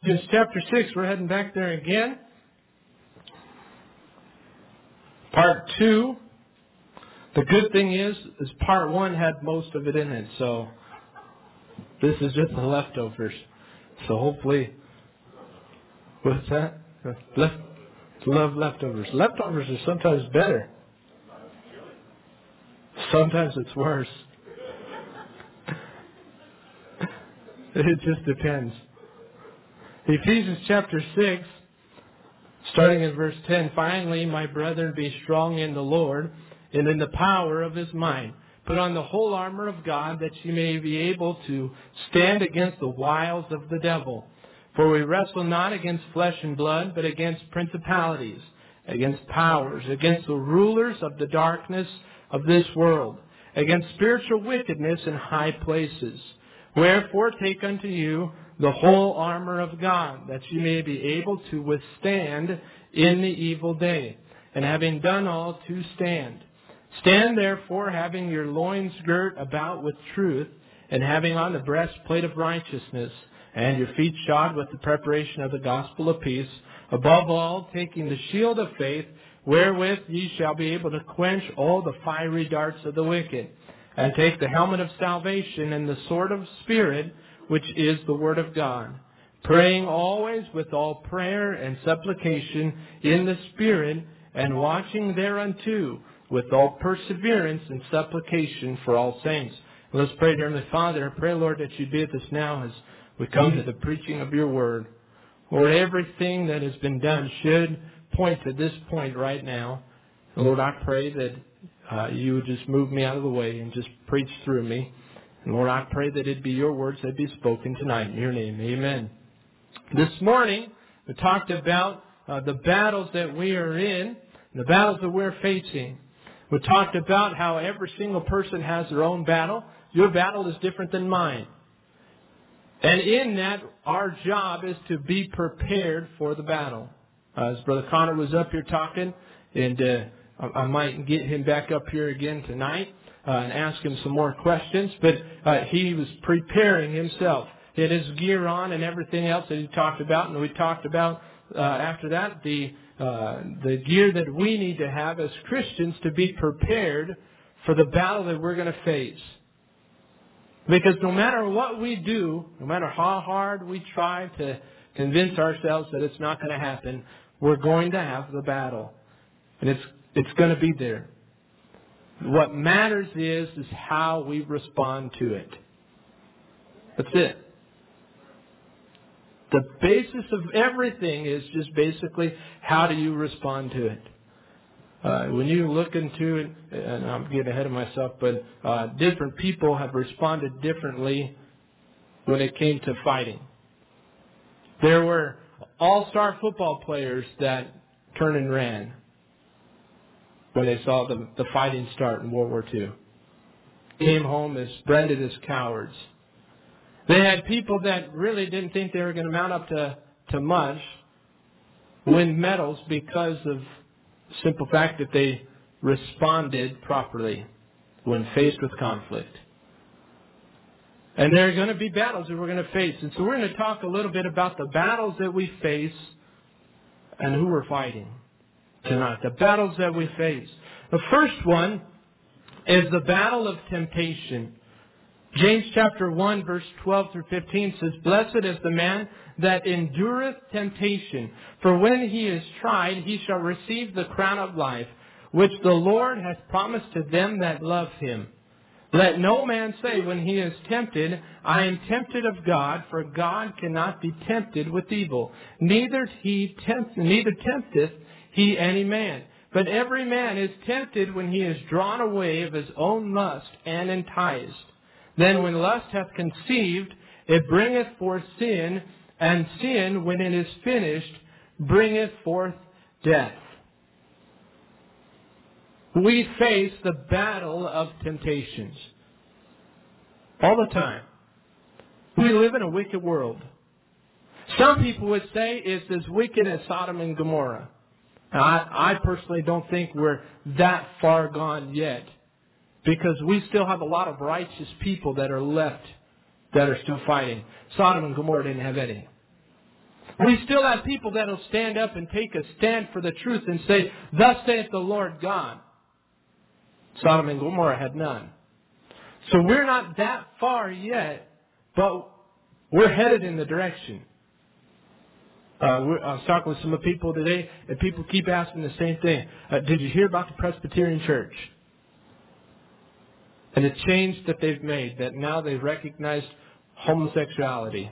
Just chapter 6, we're heading back there again. Part 2. The good thing is part 1 had most of it in it, so this is just the leftovers. So hopefully, what's that? Love leftovers. Leftovers are sometimes better. Sometimes it's worse. It just depends. Ephesians chapter 6, starting in verse 10. Finally, my brethren, be strong in the Lord and in the power of His might. Put on the whole armor of God, that you may be able to stand against the wiles of the devil. For we wrestle not against flesh and blood, but against principalities, against powers, against the rulers of the darkness of this world, against spiritual wickedness in high places. Wherefore take unto you the whole armor of God, that you may be able to withstand in the evil day, and having done all, to stand. Stand therefore, having your loins girt about with truth, and having on the breastplate of righteousness, and your feet shod with the preparation of the gospel of peace. Above all, taking the shield of faith, wherewith ye shall be able to quench all the fiery darts of the wicked. And take the helmet of salvation and the sword of Spirit, which is the Word of God. Praying always with all prayer and supplication in the Spirit, and watching thereunto with all perseverance and supplication for all saints. Let's pray, dear Heavenly Father. I pray, Lord, that you be with us now as we come to the preaching of your Word. Lord, everything that has been done should point to this point right now. Lord, I pray that you would just move me out of the way and just preach through me. And Lord, I pray that it'd be your words that be spoken tonight in your name. Amen. This morning, we talked about the battles that we are in, the battles that we're facing. We talked about how every single person has their own battle. Your battle is different than mine. And in that, our job is to be prepared for the battle. As Brother Connor was up here talking, and I might get him back up here again tonight and ask him some more questions. But he was preparing himself. He had his gear on and everything else that he talked about. And we talked about, after that, the gear that we need to have as Christians to be prepared for the battle that we're going to face. Because no matter what we do, no matter how hard we try to convince ourselves that it's not going to happen, we're going to have the battle. And it's going to be there. What matters is how we respond to it. That's it. The basis of everything is just basically how do you respond to it. When you look into it, and I'm getting ahead of myself, but different people have responded differently when it came to fighting. There were all-star football players that turned and ran when they saw the fighting start in World War II. Came home as branded as cowards. They had people that really didn't think they were going to mount up to much win medals because of the simple fact that they responded properly when faced with conflict. And there are going to be battles that we're going to face. And so we're going to talk a little bit about the battles that we face and who we're fighting tonight. The battles that we face. The first one is the battle of temptation. James chapter 1 verse 12 through 15 says, Blessed is the man that endureth temptation, for when he is tried, he shall receive the crown of life, which the Lord hath promised to them that love him. Let no man say when he is tempted, I am tempted of God, for God cannot be tempted with evil. Neither tempteth he any man. But every man is tempted when he is drawn away of his own lust and enticed. Then when lust hath conceived, it bringeth forth sin, and sin, when it is finished, bringeth forth death. We face the battle of temptations all the time. We live in a wicked world. Some people would say it's as wicked as Sodom and Gomorrah. Now, I personally don't think we're that far gone yet, because we still have a lot of righteous people that are left that are still fighting. Sodom and Gomorrah didn't have any. We still have people that will stand up and take a stand for the truth and say, "Thus saith the Lord God." Sodom and Gomorrah had none. So we're not that far yet, but we're headed in the direction. I was talking with some of the people today, and people keep asking the same thing. Did you hear about the Presbyterian Church? And the change that they've made, that now they've recognized homosexuality.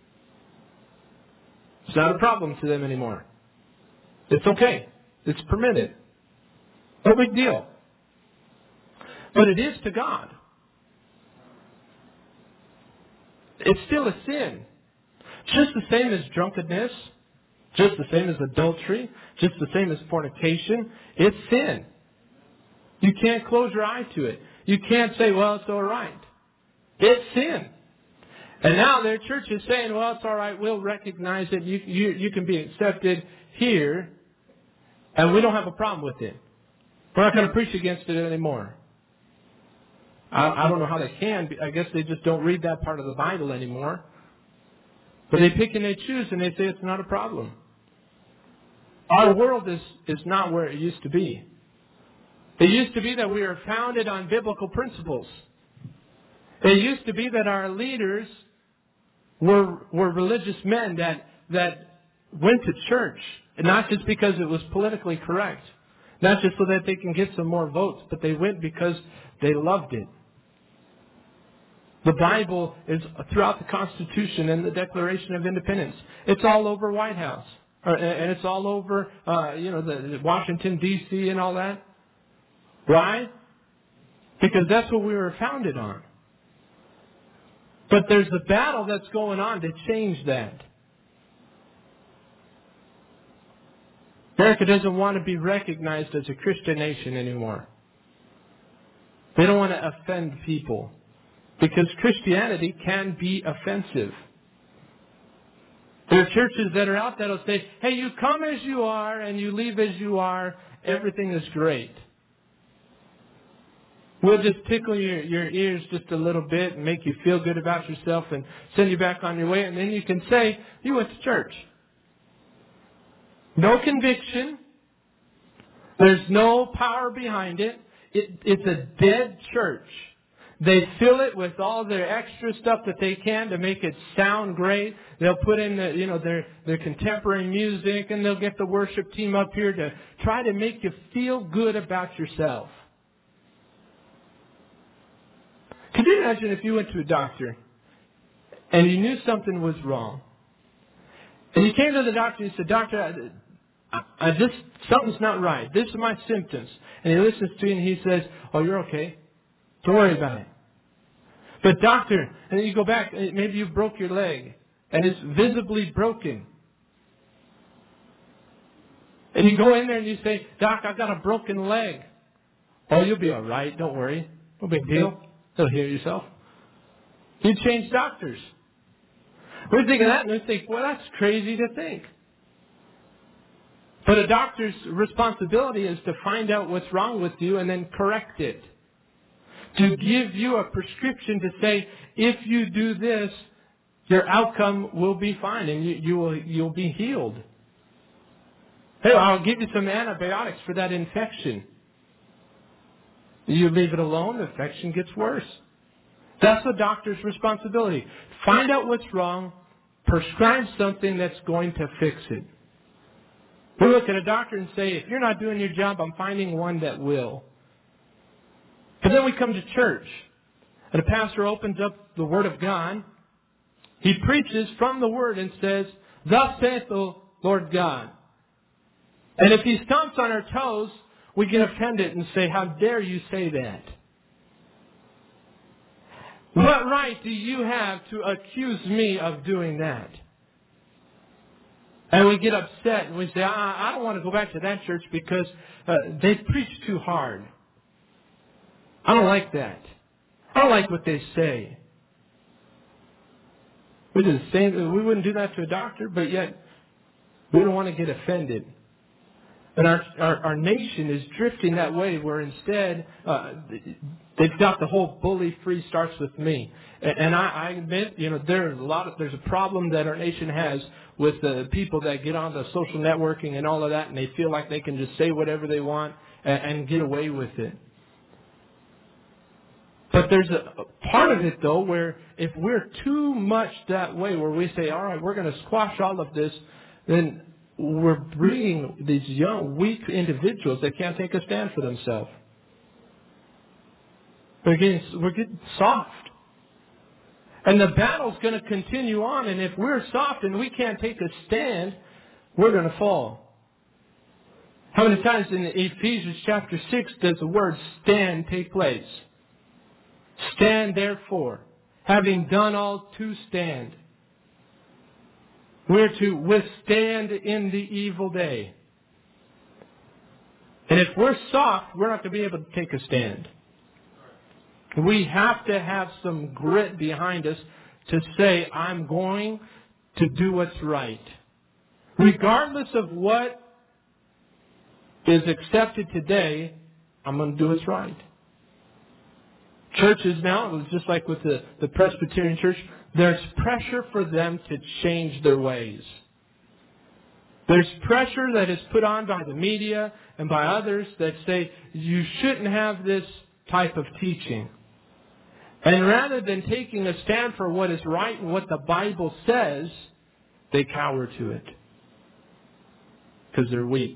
It's not a problem to them anymore. It's okay. It's permitted. No big deal. But it is to God. It's still a sin. Just the same as drunkenness. Just the same as adultery. Just the same as fornication. It's sin. You can't close your eye to it. You can't say, "Well, it's all right." It's sin. And now their church is saying, "Well, it's all right. We'll recognize it. You can be accepted here. And we don't have a problem with it. We're not going to preach against it anymore." I don't know how they can. I guess they just don't read that part of the Bible anymore. But they pick and they choose and they say it's not a problem. Our world is not where it used to be. It used to be that we were founded on biblical principles. It used to be that our leaders were religious men that went to church. And not just because it was politically correct. Not just so that they can get some more votes. But they went because they loved it. The Bible is throughout the Constitution and the Declaration of Independence. It's all over White House. And it's all over, the Washington, D.C. and all that. Why? Because that's what we were founded on. But there's a battle that's going on to change that. America doesn't want to be recognized as a Christian nation anymore. They don't want to offend people. Because Christianity can be offensive. There are churches that are out that will say, "Hey, you come as you are and you leave as you are. Everything is great. We'll just tickle your ears just a little bit and make you feel good about yourself and send you back on your way. And then you can say, you went to church." No conviction. There's no power behind it. It's a dead church. They fill it with all their extra stuff that they can to make it sound great. They'll put in their contemporary music, and they'll get the worship team up here to try to make you feel good about yourself. Could you imagine if you went to a doctor and you knew something was wrong? And you came to the doctor and you said, "Doctor, something's not right. These are my symptoms." And he listens to you and he says, "Oh, you're okay. Don't worry about it." But doctor, and then you go back, maybe you broke your leg, and it's visibly broken. And you go in there and you say, "Doc, I've got a broken leg." "Oh, you'll be all right. Don't worry. No big deal. You'll heal yourself." You change doctors. We think of that and we think, well, that's crazy to think. But a doctor's responsibility is to find out what's wrong with you and then correct it. To give you a prescription to say, if you do this, your outcome will be fine and you'll be healed. Hey, I'll give you some antibiotics for that infection. You leave it alone, the infection gets worse. That's the doctor's responsibility. Find out what's wrong, prescribe something that's going to fix it. We look at a doctor and say, if you're not doing your job, I'm finding one that will. But then we come to church, and a pastor opens up the Word of God. He preaches from the Word and says, "Thus saith the Lord God." And if he stomps on our toes, we get offended and say, "How dare you say that? What right do you have to accuse me of doing that?" And we get upset and we say, I don't want to go back to that church because they preach too hard. I don't like that. I don't like what they say. We wouldn't do that to a doctor, but yet we don't want to get offended. And our nation is drifting that way where instead they've got the whole bully free starts with me. And I admit, there's a problem that our nation has with the people that get on the social networking and all of that, and they feel like they can just say whatever they want and get away with it. But there's a part of it, though, where if we're too much that way, where we say, all right, we're going to squash all of this, then we're breeding these young, weak individuals that can't take a stand for themselves. We're getting soft. And the battle's going to continue on, and if we're soft and we can't take a stand, we're going to fall. How many times in Ephesians chapter 6 does the word stand take place? Stand therefore, having done all to stand. We're to withstand in the evil day. And if we're soft, we're not going to be able to take a stand. We have to have some grit behind us to say, I'm going to do what's right. Regardless of what is accepted today, I'm going to do what's right. Churches now, it was just like with the Presbyterian Church, there's pressure for them to change their ways. There's pressure that is put on by the media and by others that say you shouldn't have this type of teaching. And rather than taking a stand for what is right and what the Bible says, they cower to it because they're weak.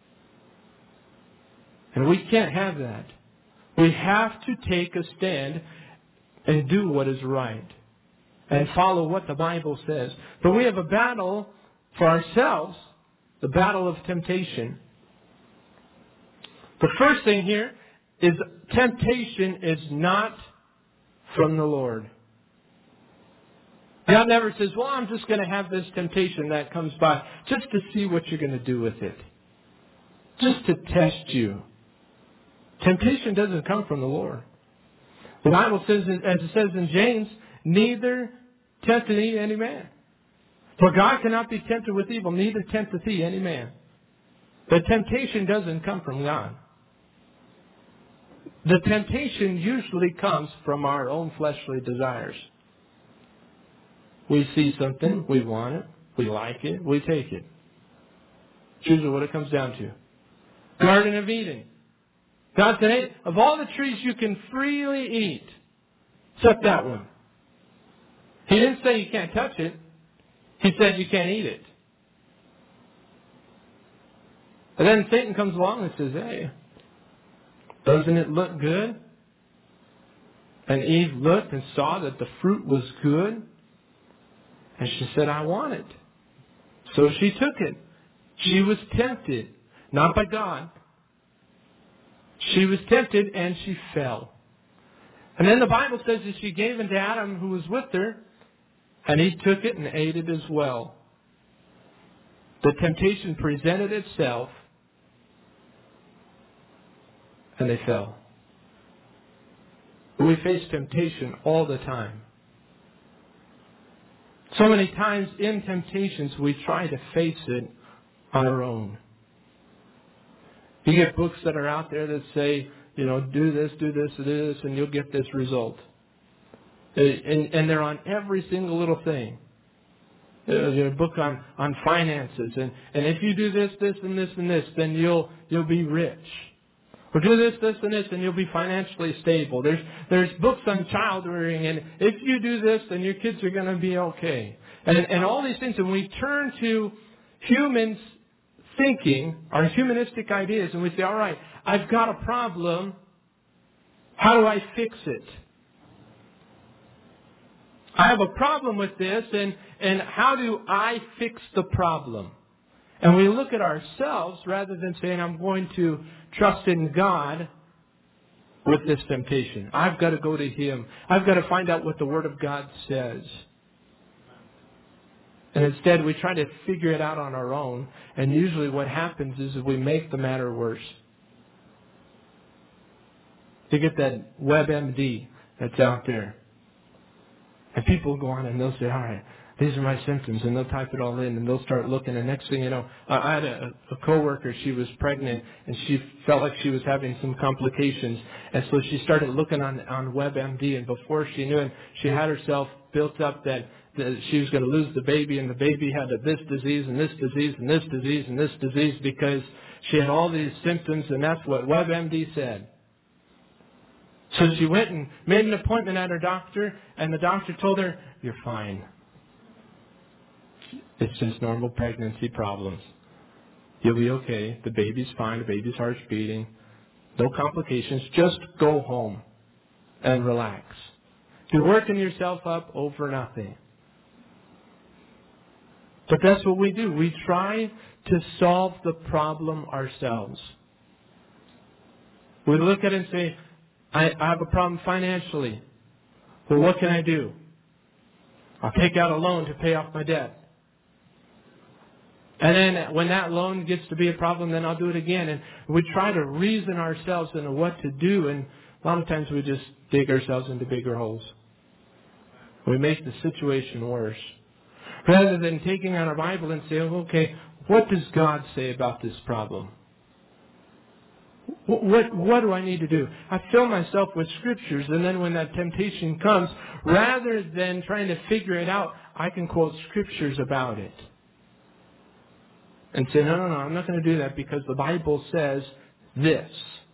And we can't have that. We have to take a stand and do what is right and follow what the Bible says. But we have a battle for ourselves, the battle of temptation. The first thing here is temptation is not from the Lord. God never says, well, I'm just going to have this temptation that comes by just to see what you're going to do with it. Just to test you. Temptation doesn't come from the Lord. The Bible says, as it says in James, neither tempteth he any man. For God cannot be tempted with evil, neither tempteth he any man. The temptation doesn't come from God. The temptation usually comes from our own fleshly desires. We see something, we want it, we like it, we take it. It's usually what it comes down to. Garden of Eden. God said, hey, of all the trees you can freely eat, except that one. He didn't say you can't touch it. He said you can't eat it. And then Satan comes along and says, hey, doesn't it look good? And Eve looked and saw that the fruit was good. And she said, I want it. So she took it. She was tempted, not by God. She was tempted and she fell. And then the Bible says that she gave it to Adam who was with her, and he took it and ate it as well. The temptation presented itself, and they fell. We face temptation all the time. So many times in temptations we try to face it on our own. You get books that are out there that say, do this, and you'll get this result. And they're on every single little thing. There's a book on finances, and if you do this, and this, then you'll be rich. Or do this, and this, and you'll be financially stable. There's books on child rearing, and if you do this, then your kids are going to be okay. And all these things, and we turn to humans' thinking, our humanistic ideas, and we say, all right, I've got a problem. How do I fix it? I have a problem with this, and how do I fix the problem? And we look at ourselves rather than saying, I'm going to trust in God with this temptation. I've got to go to Him. I've got to find out what the Word of God says. And instead, we try to figure it out on our own. And usually what happens is we make the matter worse. You get that WebMD that's out there. And people go on and they'll say, all right, these are my symptoms, and they'll type it all in, and they'll start looking, and next thing you know, I had a coworker, she was pregnant, and she felt like she was having some complications, and so she started looking on WebMD, and before she knew it, she had herself built up that she was going to lose the baby, and the baby had this disease, and this disease, and this disease, and this disease, because she had all these symptoms, and that's what WebMD said. So she went and made an appointment at her doctor, and the doctor told her, "You're fine. It's just normal pregnancy problems. You'll be okay. The baby's fine. The baby's heart's beating. No complications. Just go home and relax. You're working yourself up over nothing." But that's what we do. We try to solve the problem ourselves. We look at it and say, I have a problem financially. Well, what can I do? I'll take out a loan to pay off my debt. And then when that loan gets to be a problem, then I'll do it again. And we try to reason ourselves into what to do. And a lot of times we just dig ourselves into bigger holes. We make the situation worse. Rather than taking out our Bible and saying, okay, what does God say about this problem? What do I need to do? I fill myself with scriptures, and then when that temptation comes, rather than trying to figure it out, I can quote scriptures about it. And say, no, I'm not going to do that because the Bible says this.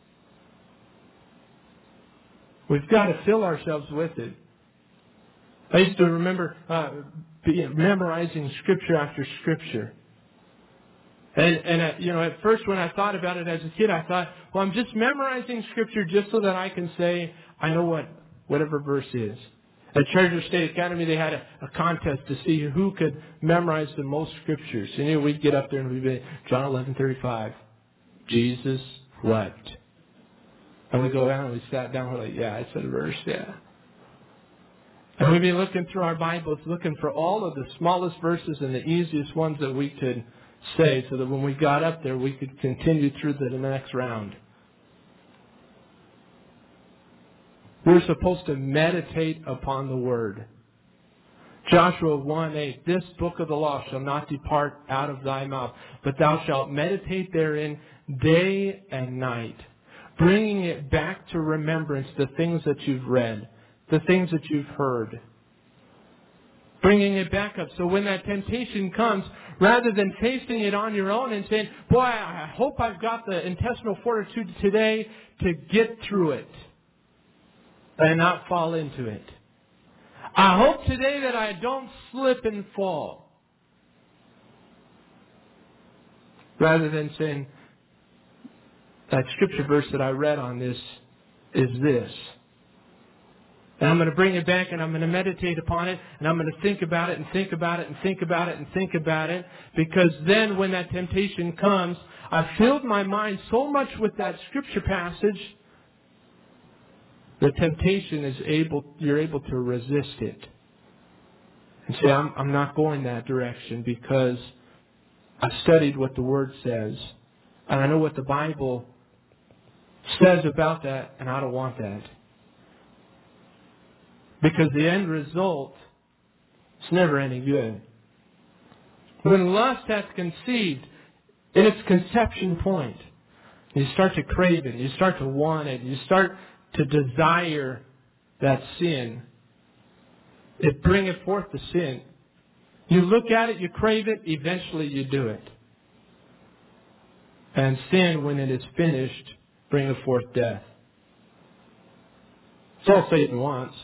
We've got to fill ourselves with it. I used to remember memorizing scripture after scripture. And at first when I thought about it as a kid, I thought, well, I'm just memorizing scripture just so that I can say, I know whatever verse is. At Treasure State Academy, they had a contest to see who could memorize the most scriptures. And we'd get up there and we'd be, John 11:35, Jesus wept. And we go down and we sat down, we're like, yeah, I said a verse, yeah. And we'd be looking through our Bibles, looking for all of the smallest verses and the easiest ones that we could say, so that when we got up there, we could continue through the next round. We're supposed to meditate upon the Word. Joshua 1:8, this book of the law shall not depart out of thy mouth, but thou shalt meditate therein day and night, bringing it back to remembrance the things that you've read, the things that you've heard. Bringing it back up. So when that temptation comes, rather than facing it on your own and saying, boy, I hope I've got the intestinal fortitude today to get through it and not fall into it. I hope today that I don't slip and fall. Rather than saying, that scripture verse that I read on this is this. And I'm going to bring it back and I'm going to meditate upon it and I'm going to think about it and think about it and think about it and think about it. Because then when that temptation comes, I've filled my mind so much with that scripture passage, the temptation you're able to resist it. And say, I'm not going that direction because I've studied what the Word says. And I know what the Bible says about that, and I don't want that. Because the end result is never any good. When lust hath conceived in its conception point, you start to crave it, you start to want it, you start to desire that sin. It bringeth forth the sin. You look at it, you crave it, eventually you do it. And sin, when it is finished, bringeth forth death. It's all Satan wants.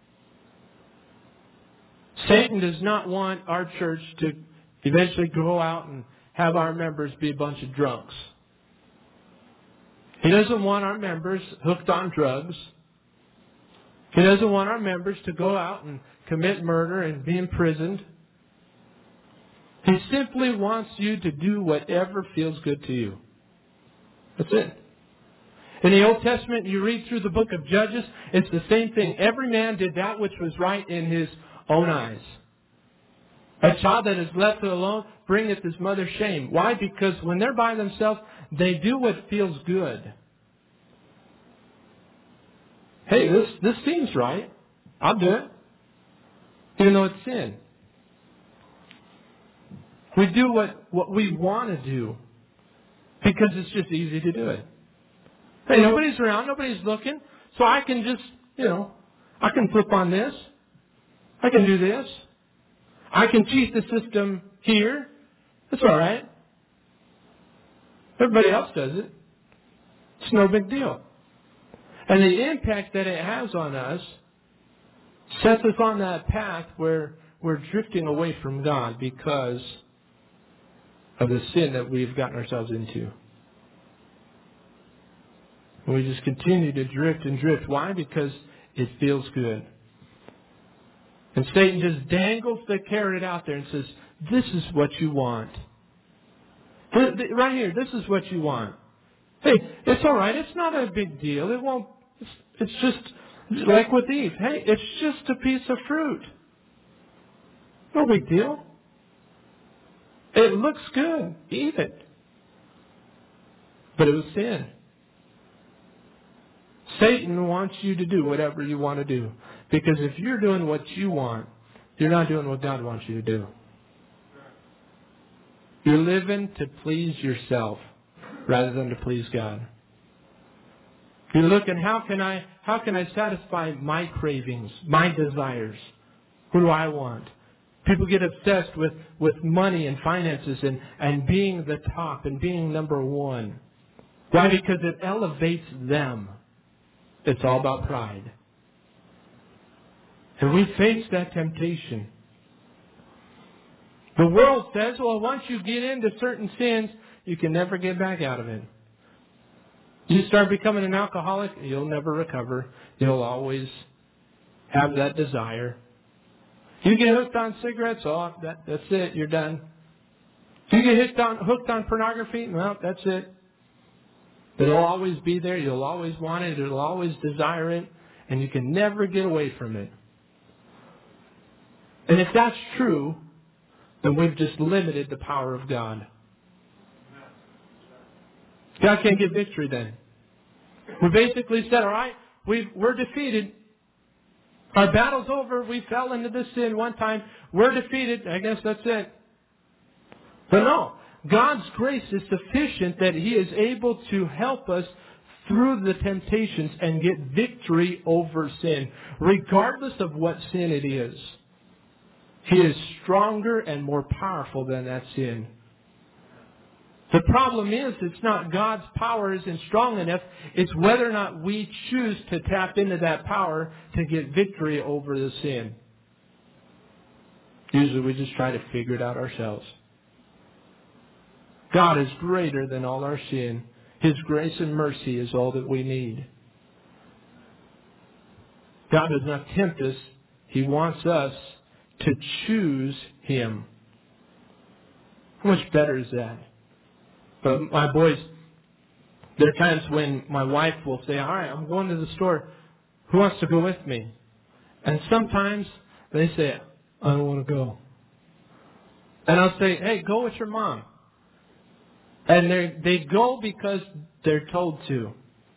Satan does not want our church to eventually go out and have our members be a bunch of drunks. He doesn't want our members hooked on drugs. He doesn't want our members to go out and commit murder and be imprisoned. He simply wants you to do whatever feels good to you. That's it. In the Old Testament, you read through the book of Judges, it's the same thing. Every man did that which was right in his own eyes. A child that is left alone bringeth his mother shame. Why? Because when they're by themselves, they do what feels good. Hey, this seems right. I'll do it. Even though it's sin. We do what we want to do because it's just easy to do it. Hey, nobody's around, nobody's looking, so I can just, I can flip on this. I can do this. I can cheat the system here. That's all right. Everybody else does it. It's no big deal. And the impact that it has on us sets us on that path where we're drifting away from God because of the sin that we've gotten ourselves into. And we just continue to drift and drift. Why? Because it feels good. And Satan just dangles the carrot out there and says, this is what you want. Right here, this is what you want. Hey, it's all right. It's not a big deal. It won't. It's just like with Eve. Hey, it's just a piece of fruit. No big deal. It looks good. Eat it. But it was sin. Satan wants you to do whatever you want to do. Because if you're doing what you want, you're not doing what God wants you to do. You're living to please yourself rather than to please God. You're looking, how can I satisfy my cravings, my desires? Who do I want? People get obsessed with money and finances and being the top and being number one. Why? Because it elevates them. It's all about pride. And we face that temptation. The world says, well, once you get into certain sins, you can never get back out of it. You start becoming an alcoholic, you'll never recover. You'll always have that desire. You get hooked on cigarettes, that's it, you're done. You get hooked on pornography, well, that's it. It'll always be there, you'll always want it, you'll always desire it, and you can never get away from it. And if that's true, then we've just limited the power of God. God can't get victory then. We basically said, all right, we're defeated. Our battle's over. We fell into this sin one time. We're defeated. I guess that's it. But no, God's grace is sufficient that He is able to help us through the temptations and get victory over sin, regardless of what sin it is. He is stronger and more powerful than that sin. The problem is, it's not God's power isn't strong enough. It's whether or not we choose to tap into that power to get victory over the sin. Usually we just try to figure it out ourselves. God is greater than all our sin. His grace and mercy is all that we need. God does not tempt us. He wants us to choose Him. How much better is that? But my boys, there are times when my wife will say, all right, I'm going to the store. Who wants to go with me? And sometimes they say, I don't want to go. And I'll say, hey, go with your mom. And they go because they're told to.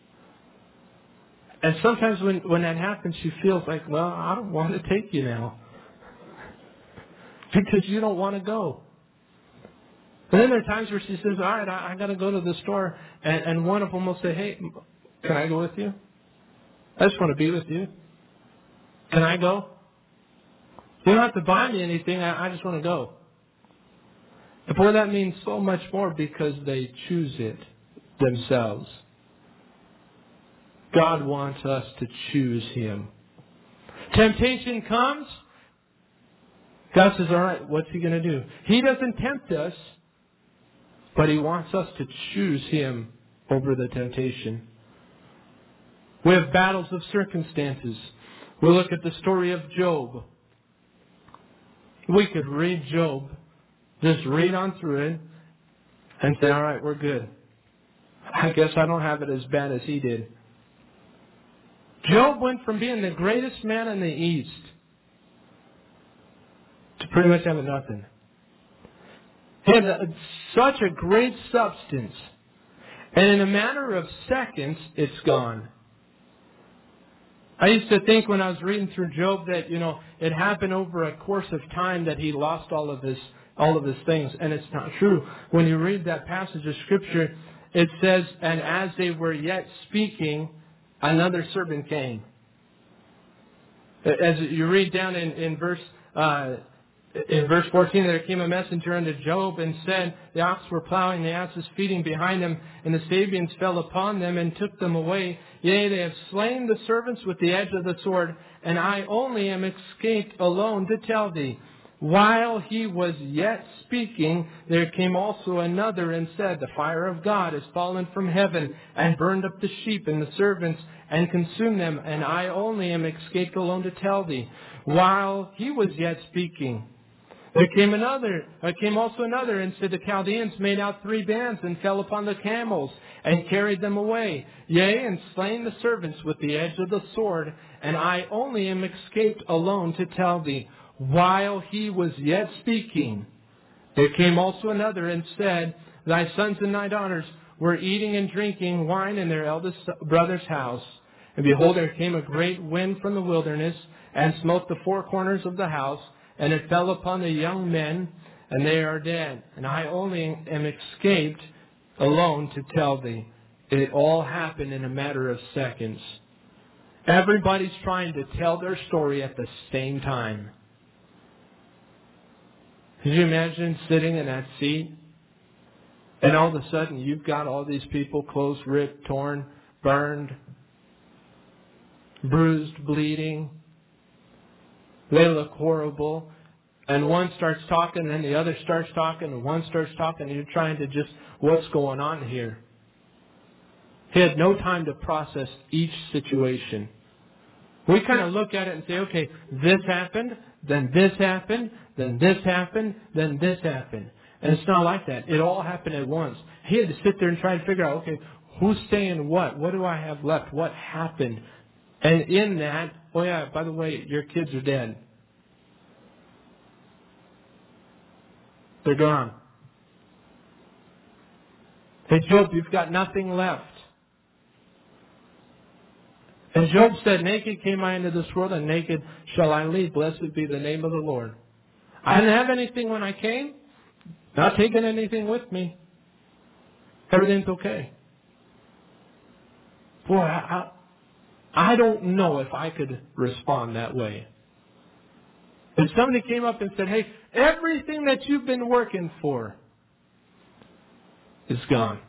And sometimes when that happens, she feels like, well, I don't want to take you now. Because you don't want to go. And then there are times where she says, all right, I got to go to the store. And one of them will say, hey, can I go with you? I just want to be with you. Can I go? You don't have to buy me anything. I just want to go. And boy, that means so much more because they choose it themselves. God wants us to choose Him. Temptation comes. God says, all right, what's He going to do? He doesn't tempt us, but He wants us to choose Him over the temptation. We have battles of circumstances. We look at the story of Job. We could read Job, just read on through it, and say, all right, we're good. I guess I don't have it as bad as he did. Job went from being the greatest man in the East to pretty much having nothing. He had such a great substance. And in a matter of seconds, it's gone. I used to think when I was reading through Job that, it happened over a course of time that he lost all of all of these things, and it's not true. When you read that passage of Scripture, it says, and as they were yet speaking, another servant came. As you read down in verse 14, there came a messenger unto Job and said, the ox were plowing, the asses feeding behind them, and the Sabeans fell upon them and took them away. Yea, they have slain the servants with the edge of the sword, and I only am escaped alone to tell thee. While he was yet speaking, there came also another and said, the fire of God is fallen from heaven and burned up the sheep and the servants and consumed them, and I only am escaped alone to tell thee. While he was yet speaking, there came also another and said, the Chaldeans made out 3 bands and fell upon the camels and carried them away. Yea, and slain the servants with the edge of the sword, and I only am escaped alone to tell thee. While he was yet speaking, there came also another and said, thy sons and thy daughters were eating and drinking wine in their eldest brother's house. And behold, there came a great wind from the wilderness, and smote the 4 corners of the house, and it fell upon the young men, and they are dead. And I only am escaped alone to tell thee. It all happened in a matter of seconds. Everybody's trying to tell their story at the same time. Could you imagine sitting in that seat, and all of a sudden you've got all these people, clothes ripped, torn, burned, bruised, bleeding. They look horrible. And one starts talking, and the other starts talking, and one starts talking, and you're trying to just, what's going on here? He had no time to process each situation. We kind of look at it and say, okay, this happened, then this happened, then this happened, then this happened. And it's not like that. It all happened at once. He had to sit there and try to figure out, okay, who's saying what? What do I have left? What happened? And in that, oh yeah, by the way, your kids are dead. They're gone. Hey, Job, you've got nothing left. And Job said, naked came I into this world, and naked shall I leave. Blessed be the name of the Lord. I didn't have anything when I came. Not taking anything with me. Everything's okay. Boy, I don't know if I could respond that way. If somebody came up and said, hey, everything that you've been working for is gone.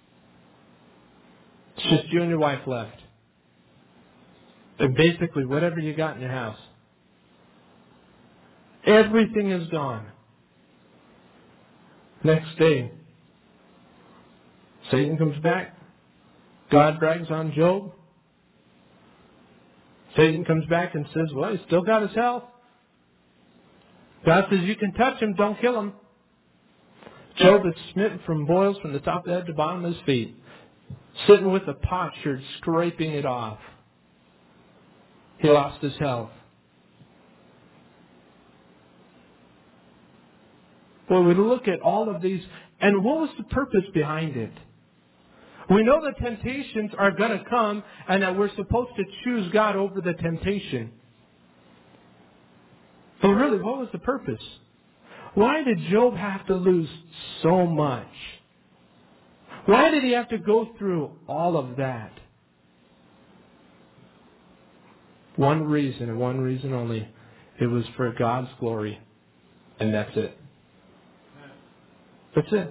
It's just you and your wife left. And basically whatever you got in your house. Everything is gone. Next day, Satan comes back. God brags on Job. Satan comes back and says, well, he's still got his health. God says, you can touch him, don't kill him. Job is smitten from boils from the top of the head to the bottom of his feet. Sitting with a potsherd, scraping it off. He lost his health. Well, we look at all of these, and what was the purpose behind it? We know the temptations are going to come, and that we're supposed to choose God over the temptation. But really, what was the purpose? Why did Job have to lose so much? Why did he have to go through all of that? One reason, and one reason only. It was for God's glory. And that's it. That's it.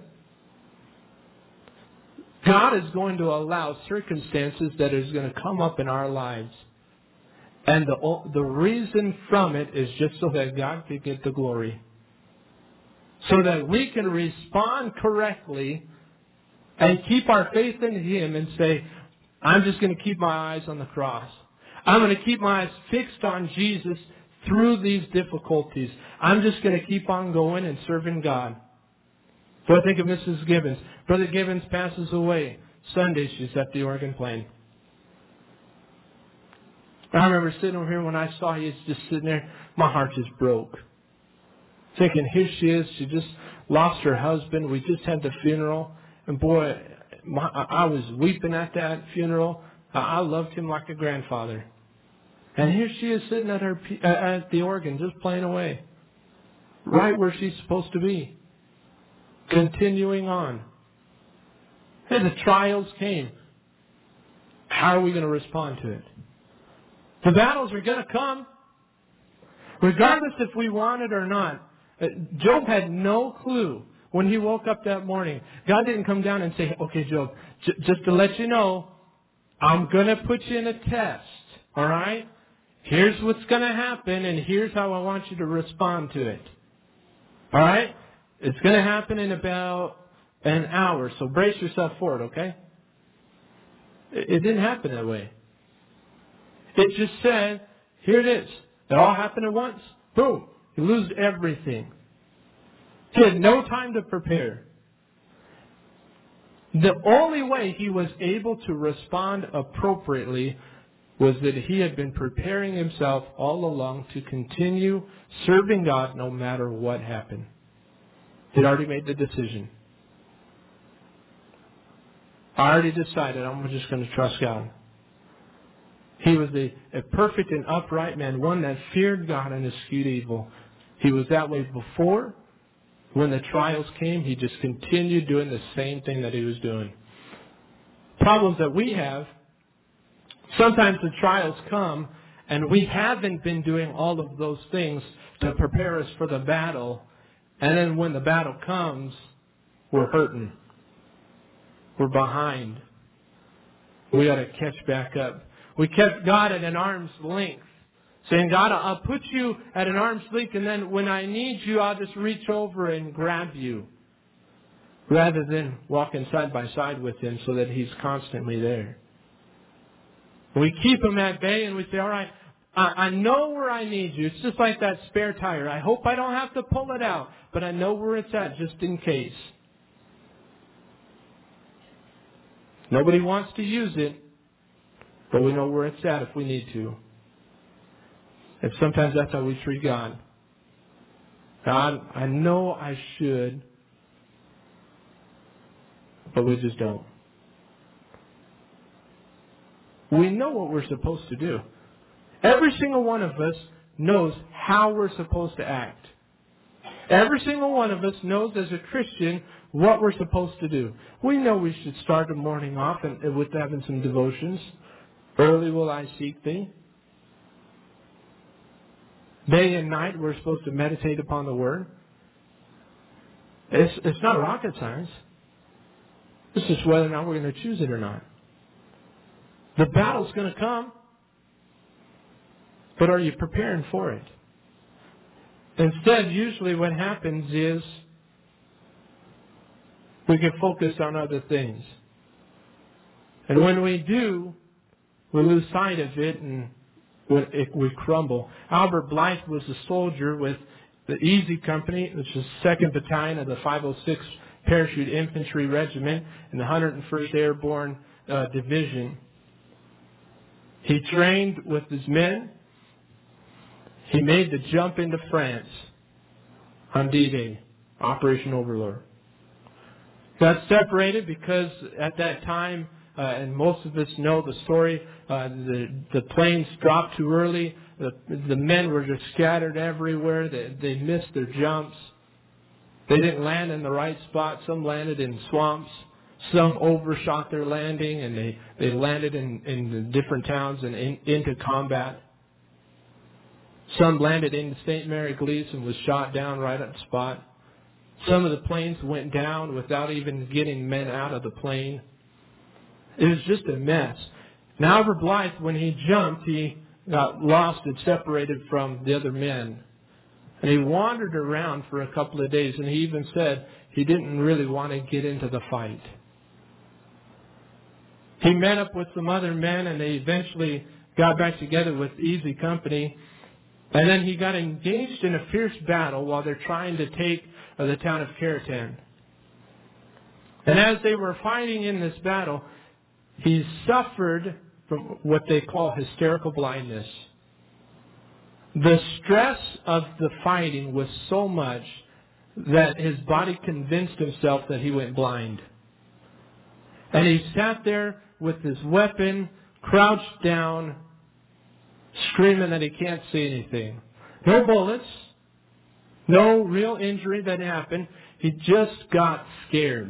God is going to allow circumstances that is going to come up in our lives. And the reason from it is just so that God can get the glory. So that we can respond correctly and keep our faith in Him and say, I'm just going to keep my eyes on the cross. I'm going to keep my eyes fixed on Jesus through these difficulties. I'm just going to keep on going and serving God. So I think of Mrs. Gibbons. Brother Gibbons passes away. Sunday she's at the organ playing. I remember sitting over here when I saw he was just sitting there. My heart just broke. Thinking, here she is. She just lost her husband. We just had the funeral. And boy, I was weeping at that funeral. I loved him like a grandfather. And here she is sitting at the organ, just playing away. right where she's supposed to be. Continuing on. And the trials came. How are we going to respond to it? The battles are going to come. Regardless if we want it or not. Job had no clue when he woke up that morning. God didn't come down and say, okay, Job, just to let you know, I'm going to put you in a test. All right? Here's what's going to happen, and here's how I want you to respond to it. All right? It's going to happen in about an hour, so brace yourself for it, okay? It didn't happen that way. It just said, here it is. It all happened at once. Boom. You lose everything. He had no time to prepare. The only way he was able to respond appropriately was that he had been preparing himself all along to continue serving God no matter what happened. He'd already made the decision. I already decided I'm just going to trust God. He was a perfect and upright man, one that feared God and eschewed evil. He was that way before. When the trials came, he just continued doing the same thing that he was doing. Problems that we have, sometimes the trials come and we haven't been doing all of those things to prepare us for the battle. And then when the battle comes, we're hurting. We're behind. We got to catch back up. We kept God at an arm's length. Saying, God, I'll put you at an arm's length, and then when I need you, I'll just reach over and grab you. Rather than walking side by side with Him so that He's constantly there. We keep Him at bay and we say, all right, I know where I need you. It's just like that spare tire. I hope I don't have to pull it out, but I know where it's at just in case. Nobody wants to use it, but we know where it's at if we need to. And sometimes that's how we treat God. God, I know I should, but we just don't. We know what we're supposed to do. Every single one of us knows how we're supposed to act. Every single one of us knows as a Christian what we're supposed to do. We know we should start the morning off with having some devotions. Early will I seek thee. Day and night we're supposed to meditate upon the Word. It's not rocket science. It's just whether or not we're going to choose it or not. The battle's going to come. But are you preparing for it? Instead, usually what happens is we get focused on other things. And when we do, we lose sight of it and we crumble. Albert Blythe was a soldier with the Easy Company, which is 2nd Battalion of the 506 Parachute Infantry Regiment in the 101st Airborne Division. He trained with his men. He made the jump into France on D-Day, Operation Overlord. Got separated because at that time, and most of us know the story, the planes dropped too early. The men were just scattered everywhere. They missed their jumps. They didn't land in the right spot. Some landed in swamps. Some overshot their landing, and they landed in the different towns and into combat. Some landed in St. Mary Glees and was shot down right at the spot. Some of the planes went down without even getting men out of the plane. It was just a mess. Now, Albert Blythe, when he jumped, he got lost and separated from the other men. And he wandered around for a couple of days, and he even said he didn't really want to get into the fight. He met up with some other men, and they eventually got back together with Easy Company. And then he got engaged in a fierce battle while they're trying to take the town of Khartoum. And as they were fighting in this battle, he suffered from what they call hysterical blindness. The stress of the fighting was so much that his body convinced himself that he went blind. And he sat there with his weapon, crouched down, screaming that he can't see anything. No bullets, No real injury that happened. He just got scared.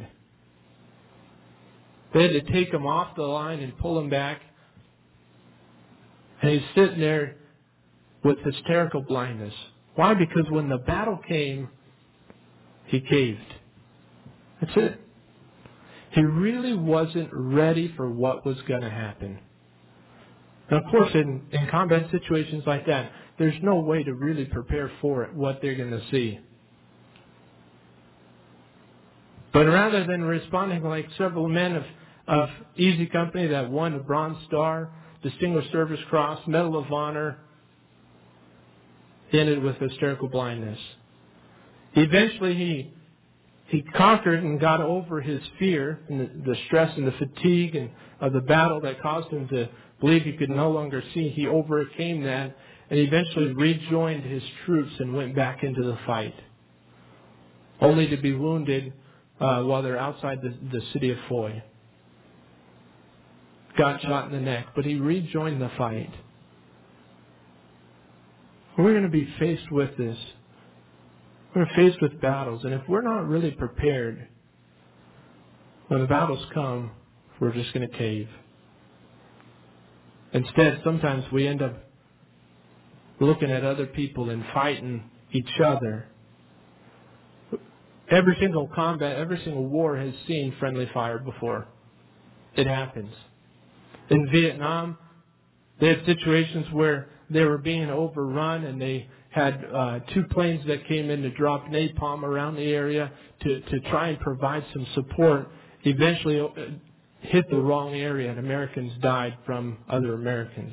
They had to take him off the line and pull him back. And he's sitting there with hysterical blindness. Why? Because when the battle came, he caved. That's it. He really wasn't ready for what was going to happen. And of course, in combat situations like that, there's no way to really prepare for it, what they're going to see. But rather than responding like several men of Easy Company that won a Bronze Star, Distinguished Service Cross, Medal of Honor, ended with hysterical blindness. Eventually, he conquered and got over his fear and the stress and the fatigue and of the battle that caused him to believe he could no longer see. He overcame that and eventually rejoined his troops and went back into the fight, only to be wounded while they're outside the city of Foy. Got shot in the neck, but he rejoined the fight. We're going to be faced with this. We're faced with battles, and if we're not really prepared, when the battles come, we're just going to cave. Instead, sometimes we end up looking at other people and fighting each other. Every single combat, every single war has seen friendly fire before. It happens. In Vietnam, they had situations where they were being overrun and they had two planes that came in to drop napalm around the area to try and provide some support. Eventually hit the wrong area and Americans died from other Americans.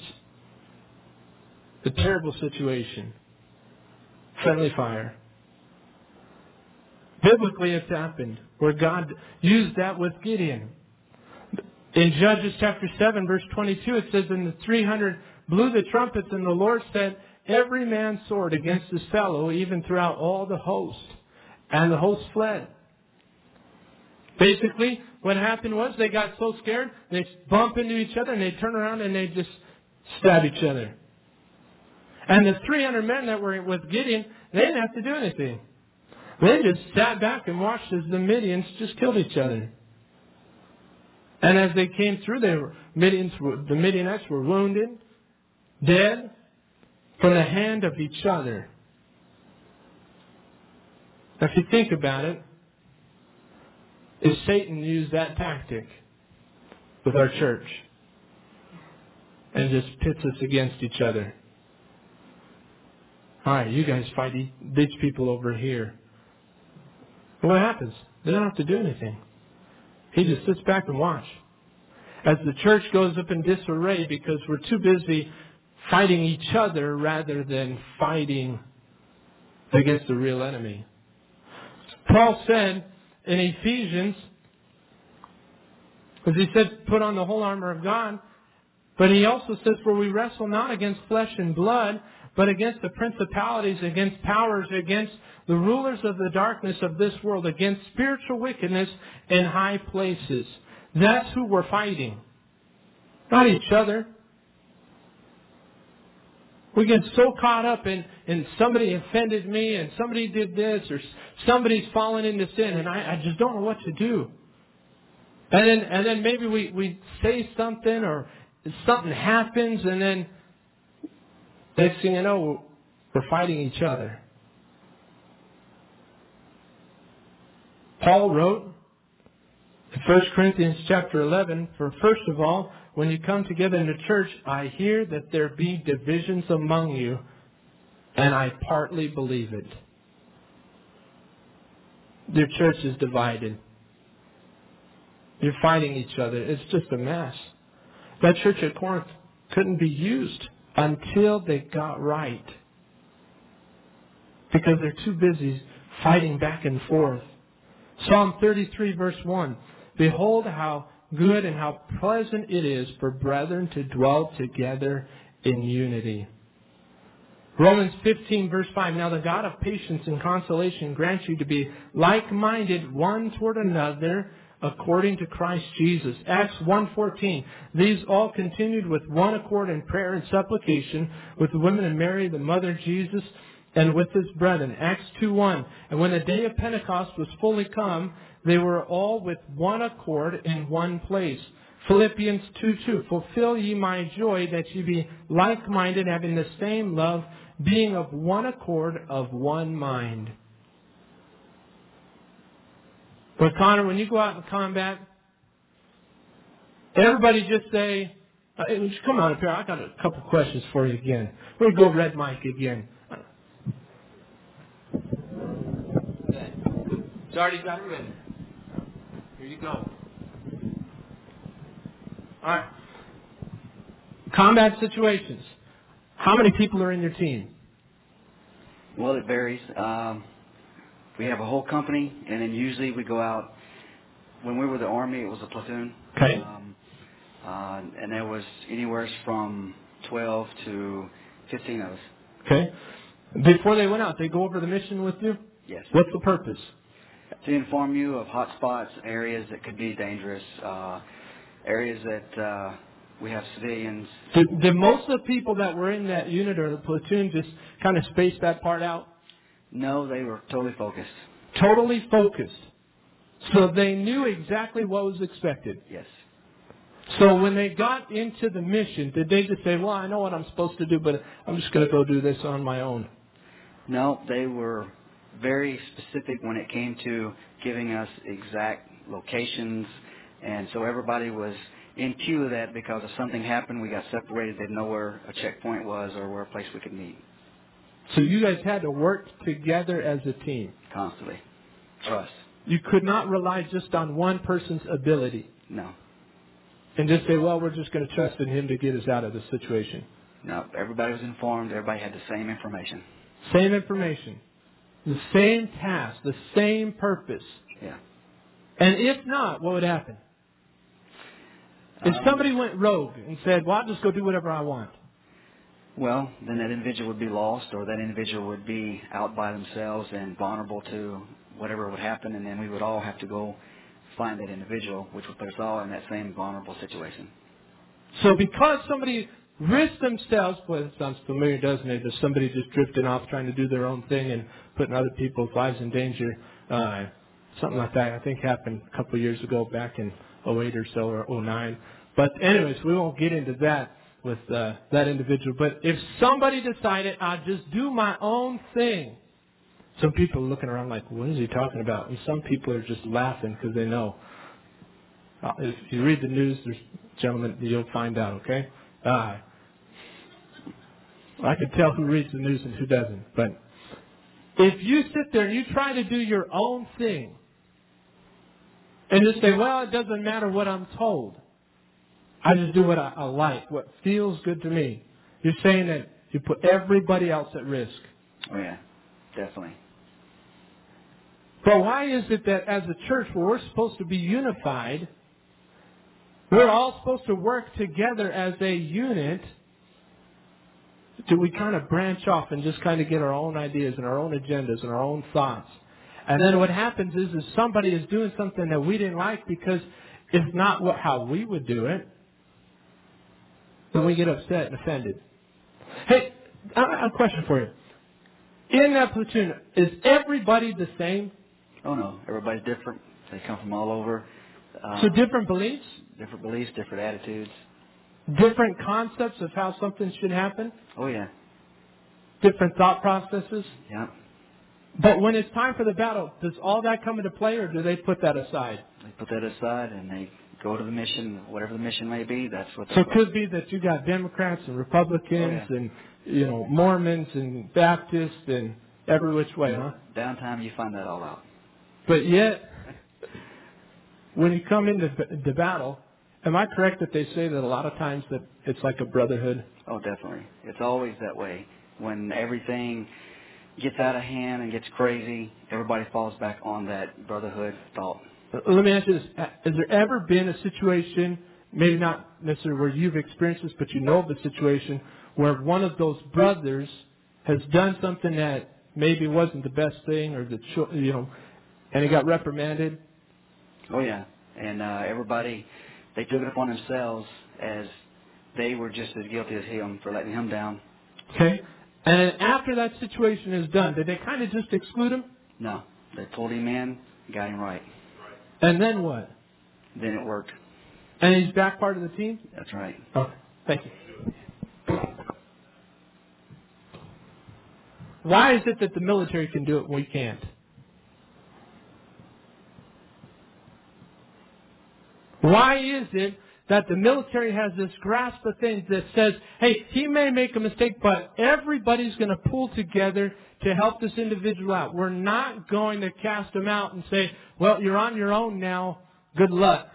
A terrible situation. Friendly fire. Biblically, it's happened where God used that with Gideon. In Judges chapter 7, verse 22, it says, "And the 300 blew the trumpets, and the Lord set every man's sword against his fellow, even throughout all the host. And the host fled." Basically, what happened was they got so scared, they bump into each other, and they turn around and they just stab each other. And the 300 men that were with Gideon, they didn't have to do anything. They just sat back and watched as the Midians just killed each other. And as they came through, the Midianites were wounded, dead, from the hand of each other. Now, if you think about it, if Satan used that tactic with our church and just pits us against each other. All right, you guys fight these people over here. What happens? They don't have to do anything. He just sits back and watch. As the church goes up in disarray because we're too busy fighting each other rather than fighting against the real enemy. Paul said in Ephesians, as he said, put on the whole armor of God. But he also says, for we wrestle not against flesh and blood, but against the principalities, against powers, against the rulers of the darkness of this world, against spiritual wickedness in high places. That's who we're fighting. Not each other. We get so caught up in somebody offended me and somebody did this or somebody's fallen into sin and I just don't know what to do. And then maybe we say something or something happens and then next thing you know, we're fighting each other. Paul wrote in 1 Corinthians chapter 11, for first of all, when you come together in the church, I hear that there be divisions among you, and I partly believe it. Your church is divided. You're fighting each other. It's just a mess. That church at Corinth couldn't be used until they got right. Because they're too busy fighting back and forth. Psalm 33 verse 1. Behold how good and how pleasant it is for brethren to dwell together in unity. Romans 15 verse 5. Now the God of patience and consolation grants you to be like-minded one toward another according to Christ Jesus. Acts 1:14. These all continued with one accord in prayer and supplication with the women and Mary, the mother of Jesus, and with his brethren. Acts 2:1. And when the day of Pentecost was fully come, they were all with one accord in one place. Philippians 2:2. Fulfill ye my joy, that ye be like-minded, having the same love, being of one accord, of one mind. But Connor, when you go out in combat, everybody just say, come on up here, I got a couple questions for you again. We're going to go red mic again. It's already got it ready. Here you go. All right. Combat situations. How many people are in your team? Well, it varies. We have a whole company, and then usually we go out. When we were the Army, it was a platoon. Okay. And there was anywhere from 12 to 15 of us. Okay. Before they went out, they go over the mission with you? Yes. What's the purpose? To inform you of hot spots, areas that could be dangerous, areas that we have civilians. Did most of the people that were in that unit or the platoon just kind of space that part out? No, they were totally focused. Totally focused. So they knew exactly what was expected. Yes. So when they got into the mission, did they just say, well, I know what I'm supposed to do, but I'm just going to go do this on my own? No, they were very specific when it came to giving us exact locations. And so everybody was in queue of that because if something happened, we got separated. They'd know where a checkpoint was or where a place we could meet. So you guys had to work together as a team. Constantly. Trust. You could not rely just on one person's ability. No. And just say, well, we're just going to trust in him to get us out of the situation. No, everybody was informed. Everybody had the same information. Same information. The same task. The same purpose. Yeah. And if not, what would happen? If somebody went rogue and said, well, I'll just go do whatever I want. Well, then that individual would be lost, or that individual would be out by themselves and vulnerable to whatever would happen, and then we would all have to go find that individual, which would put us all in that same vulnerable situation. So because somebody risked themselves, well, it sounds familiar, doesn't it? If somebody just drifting off trying to do their own thing and putting other people's lives in danger, something like that I think happened a couple of years ago back in 08 or so, or 09. But anyways, we won't get into that with that individual. But if somebody decided, I'll just do my own thing, some people are looking around like, what is he talking about? And some people are just laughing because they know. If you read the news, there's gentlemen, you'll find out, okay? I can tell who reads the news and who doesn't. But if you sit there and you try to do your own thing and just say, well, it doesn't matter what I'm told. I just do what I like, what feels good to me. You're saying that you put everybody else at risk. Oh, yeah, definitely. But why is it that as a church where we're supposed to be unified, we're all supposed to work together as a unit, do we kind of branch off and just kind of get our own ideas and our own agendas and our own thoughts? And then what happens is somebody is doing something that we didn't like because it's not how we would do it. Then we get upset and offended. Hey, I have a question for you. In that platoon, is everybody the same? Oh, no. Everybody's different. They come from all over. So different beliefs? Different beliefs, different attitudes. Different concepts of how something should happen? Oh, yeah. Different thought processes? Yeah. But when it's time for the battle, does all that come into play, or do they put that aside? They put that aside and they go to the mission, whatever the mission may be. That's what. So it could be that you got Democrats and Republicans and Mormons and Baptists and every which way, huh? Downtime, you find that all out. But yet, when you come into the battle, am I correct that they say that a lot of times that it's like a brotherhood? Oh, definitely. It's always that way. When everything gets out of hand and gets crazy, everybody falls back on that brotherhood thought. Let me ask you this. Has there ever been a situation, maybe not necessarily where you've experienced this, but you know of the situation, where one of those brothers has done something that maybe wasn't the best thing, or and he got reprimanded? Oh, yeah. And everybody, they took it upon themselves as they were just as guilty as him for letting him down. Okay. And then after that situation is done, did they kind of just exclude him? No. They pulled him in, got him right. And then what? Then it worked. And he's back part of the team? That's right. Okay. Thank you. Why is it that the military can do it and we can't? Why is it that the military has this grasp of things that says, hey, he may make a mistake, but everybody's going to pull together to help this individual out. We're not going to cast him out and say, well, you're on your own now. Good luck.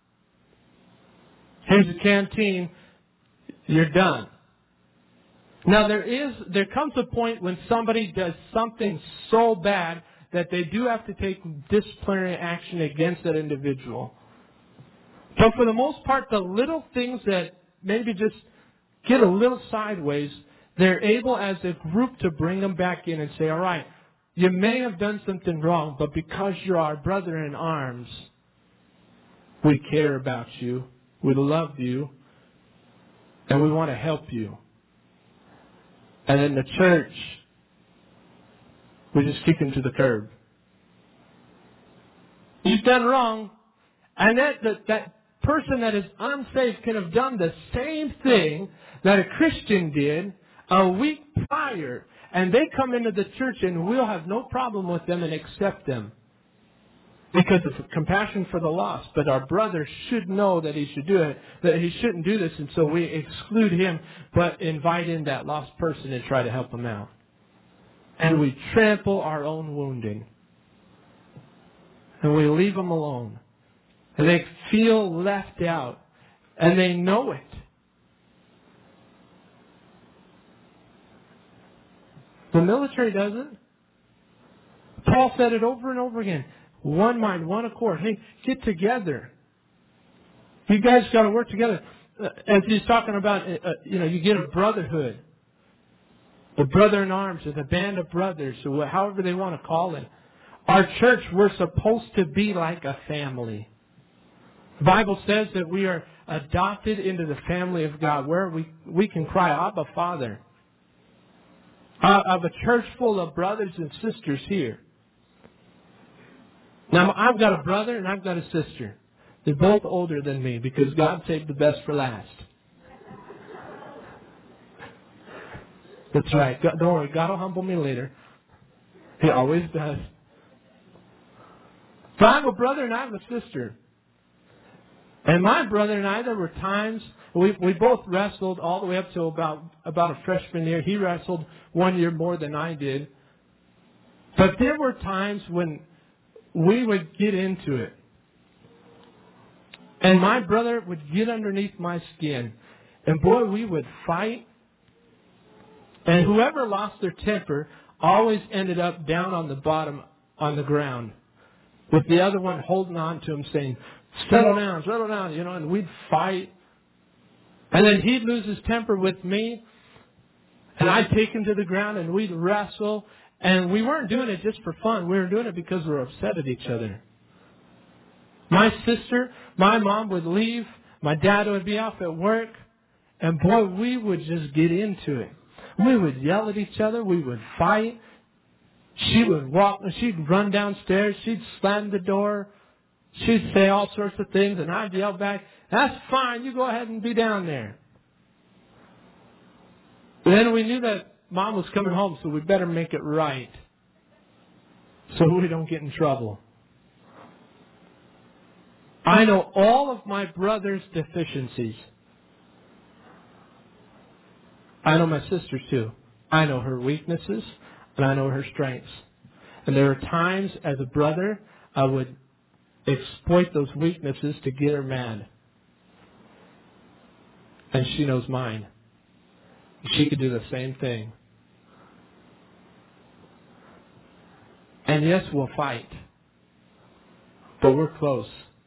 Here's a canteen. You're done. Now, there comes a point when somebody does something so bad that they do have to take disciplinary action against that individual. But for the most part, the little things that maybe just get a little sideways, they're able as a group to bring them back in and say, all right, you may have done something wrong, but because you're our brother in arms, we care about you, we love you, and we want to help you. And in the church, we just kick him to the curb. You've done wrong. And that person that is unsafe can have done the same thing that a Christian did a week prior. And they come into the church and we'll have no problem with them and accept them. Because of compassion for the lost. But our brother should know that he should do it, that he shouldn't do this, and so we exclude him, but invite in that lost person and try to help him out. And we trample our own wounding. And we leave them alone. And they feel left out. And they know it. The military doesn't. Paul said it over and over again. One mind, one accord. Hey, get together. You guys got to work together. As he's talking about, you get a brotherhood. A brother in arms, or the band of brothers, or however they want to call it. Our church, we're supposed to be like a family. The Bible says that we are adopted into the family of God, where we can cry, Abba, Father. Of a church full of brothers and sisters here. Now, I've got a brother and I've got a sister. They're both older than me because God saved the best for last. That's right. Don't worry. God will humble me later. He always does. So I have a brother and I have a sister. And my brother and I, there were times, we both wrestled all the way up to about a freshman year. He wrestled 1 year more than I did. But there were times when we would get into it. And my brother would get underneath my skin. And boy, we would fight. And whoever lost their temper always ended up down on the bottom on the ground. With the other one holding on to him saying, settle down, and we'd fight. And then he'd lose his temper with me. And I'd take him to the ground and we'd wrestle. And we weren't doing it just for fun. We were doing it because we were upset at each other. My sister, my mom would leave. My dad would be off at work. And boy, we would just get into it. We would yell at each other. We would fight. She'd run downstairs. She'd slam the door. She'd say all sorts of things. And I'd yell back, that's fine. You go ahead and be down there. But then we knew that Mom was coming home, so we better make it right so we don't get in trouble. I know all of my brother's deficiencies. I know my sister's too. I know her weaknesses, and I know her strengths. And there are times as a brother, I would exploit those weaknesses to get her mad. And she knows mine. She could do the same thing. And yes, we'll fight. But we're close.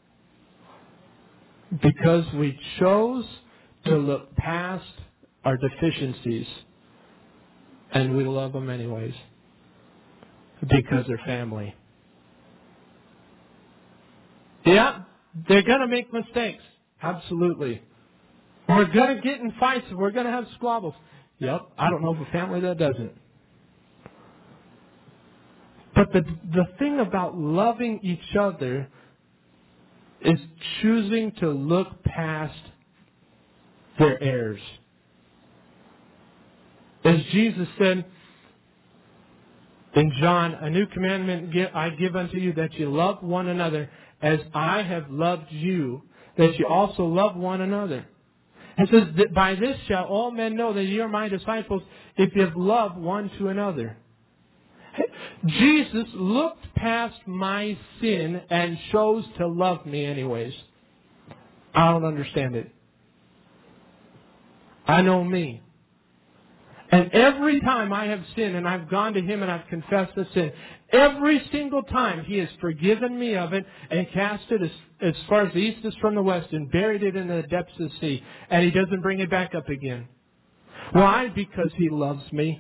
Because we chose to look past our deficiencies. And we love them anyways. Because they're family. Yeah, they're going to make mistakes. Absolutely. We're going to get in fights. We're going to have squabbles. Yep. I don't know of a family that doesn't. But the thing about loving each other is choosing to look past their errors. As Jesus said in John, a new commandment I give unto you, that you love one another as I have loved you, that you also love one another. It says that by this shall all men know that ye are my disciples, if you have love one to another. Jesus looked past my sin and chose to love me anyways. I don't understand it. I know me. And every time I have sinned and I've gone to Him and I've confessed the sin, every single time He has forgiven me of it and cast it as far as the east is from the west and buried it in the depths of the sea. And He doesn't bring it back up again. Why? Because He loves me.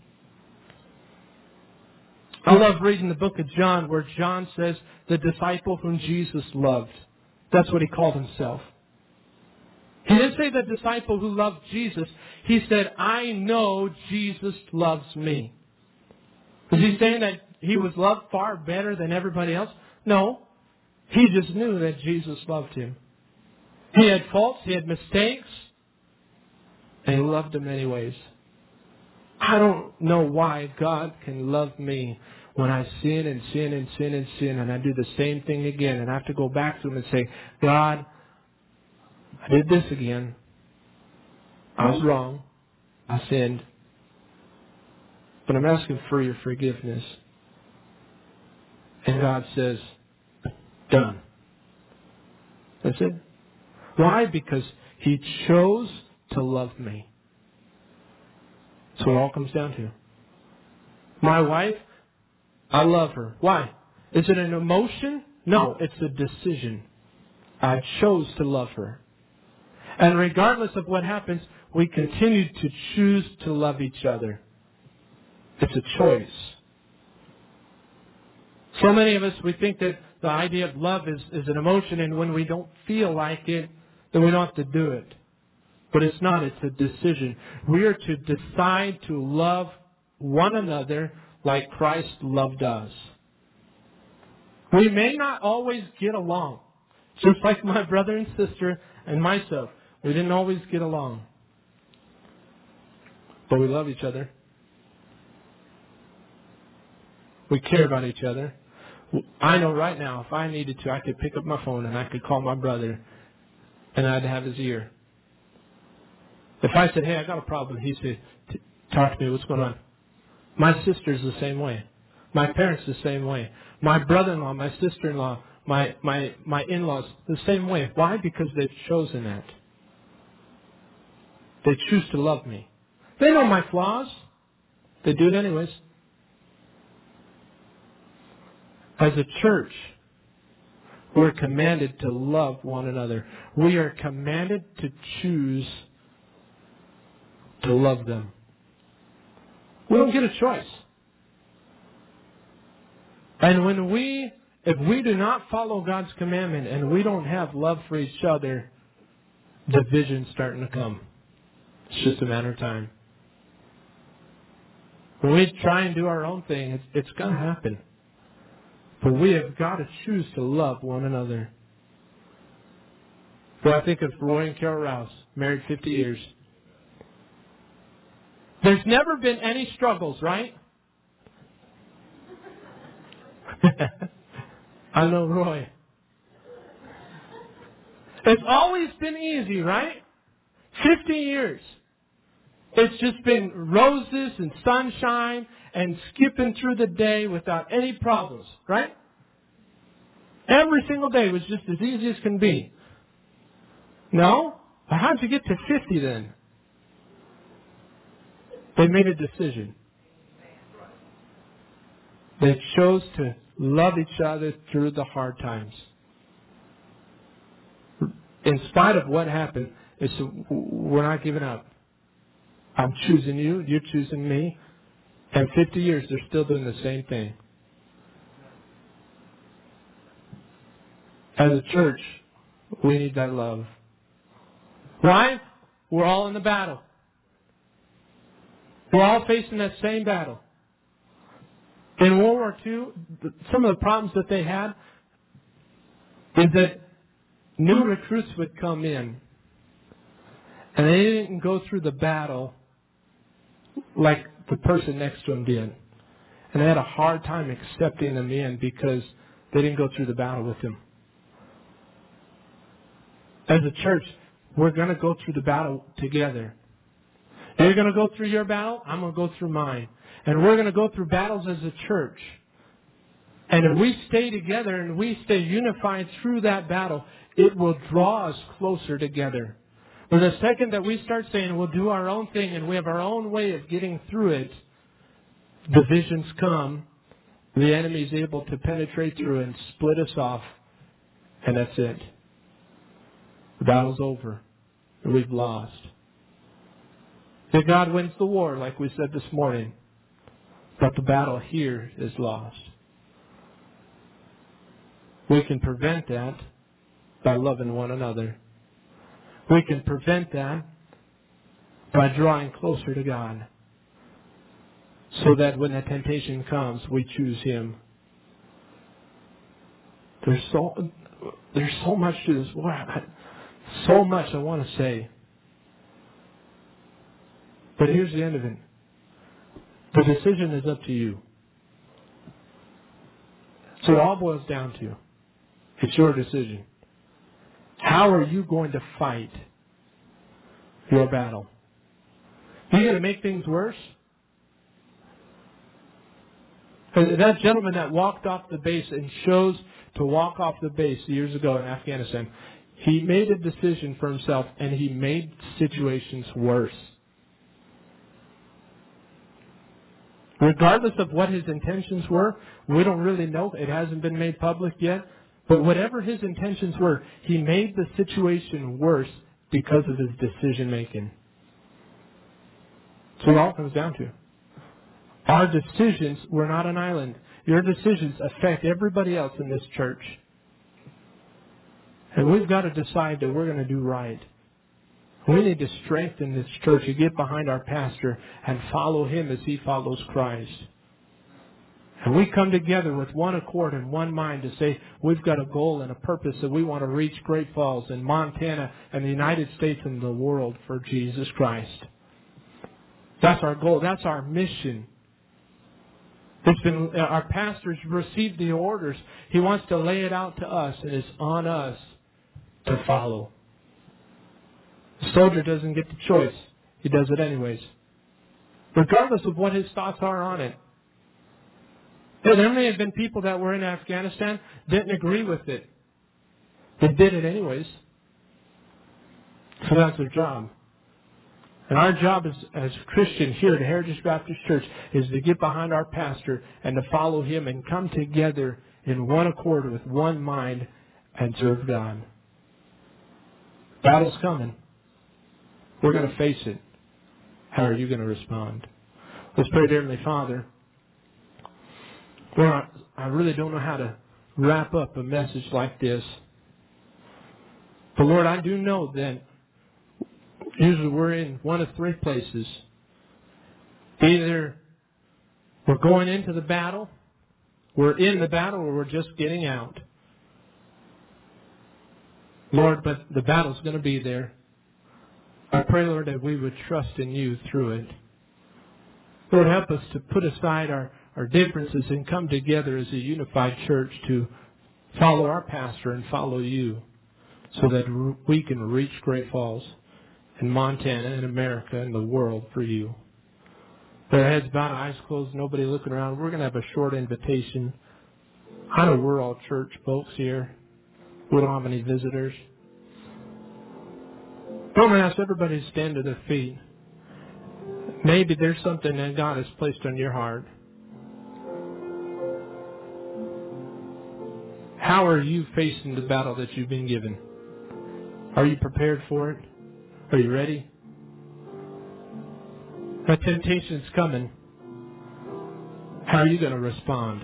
I love reading the book of John where John says the disciple whom Jesus loved. That's what he called himself. He didn't say the disciple who loved Jesus. He said, I know Jesus loves me. Is he saying that he was loved far better than everybody else? No. He just knew that Jesus loved him. He had faults, he had mistakes, and he loved him anyways. I don't know why God can love me when I sin and sin and sin and sin and I do the same thing again and I have to go back to Him and say, God, I did this again. I was wrong. I sinned. But I'm asking for your forgiveness. And God says, done. That's it. Why? Because He chose to love me. That's what it all comes down to. My wife, I love her. Why? Is it an emotion? No, it's a decision. I chose to love her. And regardless of what happens, we continue to choose to love each other. It's a choice. So many of us, we think that the idea of love is an emotion, and when we don't feel like it, then we don't have to do it. But it's not. It's a decision. We are to decide to love one another like Christ loved us. We may not always get along. Just like my brother and sister and myself. We didn't always get along. But we love each other. We care about each other. I know right now, if I needed to, I could pick up my phone and I could call my brother and I'd have his ear. If I said, hey, I got a problem, he'd say, talk to me, what's going on? My sister's the same way. My parents the same way. My brother-in-law, my sister-in-law, my in-laws the same way. Why? Because they've chosen that. They choose to love me. They know my flaws. They do it anyways. As a church, we're commanded to love one another. We are commanded to choose to love them. We don't get a choice. And if we do not follow God's commandment and we don't have love for each other, division's starting to come. It's just a matter of time. When we try and do our own thing, it's going to happen. But we have got to choose to love one another. So I think of Roy and Carol Rouse, married 50 years. There's never been any struggles, right? I know Roy. It's always been easy, right? 50 years. It's just been roses and sunshine and skipping through the day without any problems, right? Every single day was just as easy as can be. No? How'd you get to 50 then? They made a decision. They chose to love each other through the hard times. In spite of what happened, we're not giving up. I'm choosing you, you're choosing me. And 50 years, they're still doing the same thing. As a church, we need that love. Why? We're all in the battle. We're all facing that same battle. In World War II, some of the problems that they had is that new recruits would come in, and they didn't go through the battle like the person next to them did. And they had a hard time accepting them in because they didn't go through the battle with them. As a church, we're going to go through the battle together. You're going to go through your battle, I'm going to go through mine. And we're going to go through battles as a church. And if we stay together and we stay unified through that battle, it will draw us closer together. But the second that we start saying we'll do our own thing and we have our own way of getting through it, divisions come, the enemy is able to penetrate through and split us off, and that's it. The battle's over, and we've lost. If God wins the war, like we said this morning, but the battle here is lost. We can prevent that by loving one another. We can prevent that by drawing closer to God, so that when the temptation comes, we choose Him. There's so much to this. So much I want to say. But here's the end of it. The decision is up to you. So it all boils down to, it's your decision. How are you going to fight your battle? Are you going to make things worse? That gentleman that walked off the base and chose to walk off the base years ago in Afghanistan, he made a decision for himself and he made situations worse. Regardless of what his intentions were, we don't really know. It hasn't been made public yet. But whatever his intentions were, he made the situation worse because of his decision making. So it all comes down to. Our decisions, we're not an island. Your decisions affect everybody else in this church. And we've got to decide that we're going to do right. We need to strengthen this church and get behind our pastor and follow him as he follows Christ. And we come together with one accord and one mind to say we've got a goal and a purpose that we want to reach Great Falls and Montana and the United States and the world for Jesus Christ. That's our goal. That's our mission. Our pastor's received the orders. He wants to lay it out to us, and it's on us to follow. The soldier doesn't get the choice. He does it anyways. Regardless of what his thoughts are on it. There may have been people that were in Afghanistan didn't agree with it. They did it anyways. So that's their job. And our job as Christians here at Heritage Baptist Church is to get behind our pastor and to follow him and come together in one accord with one mind and serve God. Battle's coming. We're going to face it. How are you going to respond? Let's pray, dear Heavenly Father. Lord, I really don't know how to wrap up a message like this. But Lord, I do know that usually we're in one of three places. Either we're going into the battle, we're in the battle, or we're just getting out. Lord, but the battle's going to be there. I pray, Lord, that we would trust in you through it. Lord, help us to put aside our differences and come together as a unified church to follow our pastor and follow you so that we can reach Great Falls in Montana and America and the world for you. With our heads bowed, eyes closed, nobody looking around. We're going to have a short invitation. I know we're all church folks here. We don't have any visitors. I'm going to ask everybody to stand to their feet. Maybe there's something that God has placed on your heart. How are you facing the battle that you've been given? Are you prepared for it? Are you ready? A temptation's coming. How are you going to respond?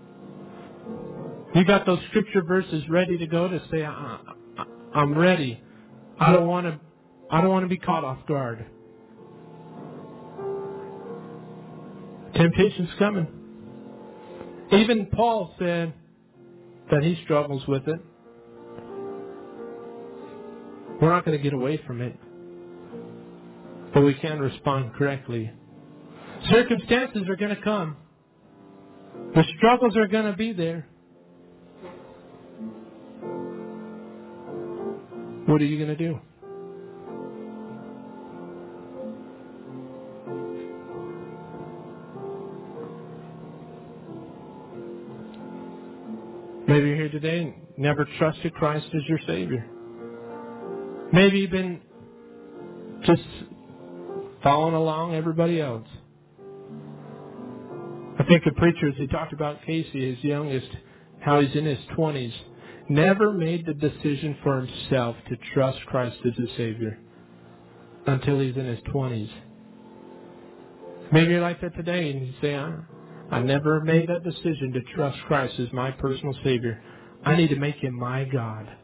You got those scripture verses ready to go to say, I'm ready. I don't want to be caught off guard. Temptation's coming. Even Paul said that he struggles with it. We're not going to get away from it, but we can respond correctly. Circumstances are going to come. The struggles are going to be there. What are you going to do? Maybe you're here today and never trusted Christ as your Savior. Maybe you've been just following along everybody else. I think the preachers, he talked about Casey, his youngest, how he's in his 20s. Never made the decision for himself to trust Christ as his Savior until he's in his 20s. Maybe you're like that today and you say, I never made that decision to trust Christ as my personal Savior. I need to make Him my God.